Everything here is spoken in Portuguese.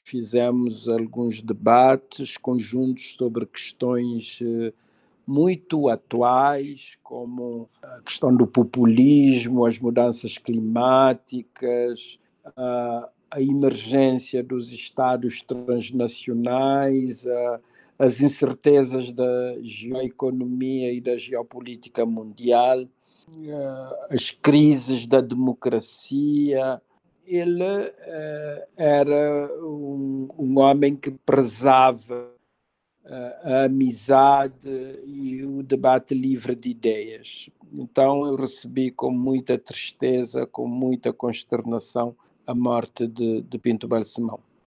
fizemos alguns debates conjuntos sobre questões muito atuais, como a questão do populismo, as mudanças climáticas, a emergência dos Estados transnacionais, as incertezas da geoeconomia e da geopolítica mundial, as crises da democracia. Ele era um homem que prezava a amizade e o debate livre de ideias. Então eu recebi com muita tristeza, com muita consternação, a morte de Pinto Balsemão.